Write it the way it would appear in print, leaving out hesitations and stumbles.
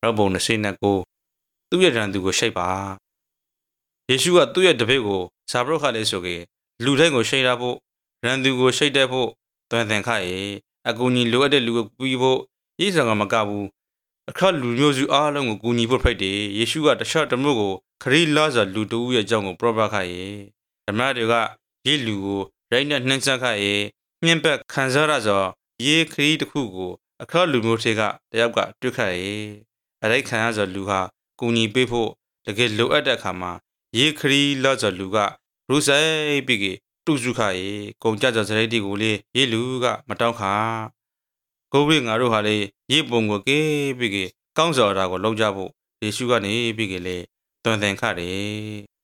ရောဘုံ29သူ့ရဲ့ရန်သူကိုရှိတ်ပါယေရှုကသူ့ရဲ့တပည့်ကိုဇာဘရုခလေးဆိုကေလူတိုင်းကိုရှိတ်ရဖို့ရန်သူကိုရှိတ်တဲ့ဖို့တွင်သင်ခရဲ့အကူညီလိုအပ်တဲ့လူကိုပြီးဖို့ယေရှုကမကဘူးအခါလူမျိုးစုအားလုံးကိုကူညီဖို့ဖိတ်တယ်ယေရှုကတခြားတမျိုးကိုခရီးလာစွာလူတူရဲ့အကြောင်းကိုပရောဖက်ခရဲ့ဓမ္မတွေကယေလူကိုရိုက်နဲ့နှင်းဆက်ခရဲ့မြင့်ဘက်ခံစားရသောယေခရီးတစ်ခုကိုအခါလူမျိုးတွေကတယောက်ကတွေ့ခရဲ့အရိုက်ခံရသောလူဟာကူညီပေးဖို့တကယ်လိုအပ်တဲ့အခါမှာယေခရီးလာသောလူကရူဆိုင်ပြီးကတူစုခရဲ့ကုန်ကြသောစရိတ်တွေကိုလေယေလူကမတောင်းခါကိုဝိငါတို့ဟာလေယေပုံကိုကေးပြီးကကောင်းစော်တာကိုလောက်ကြဖို့ယေရှုကနေပြီးကလေတွင်သင်ခတယ်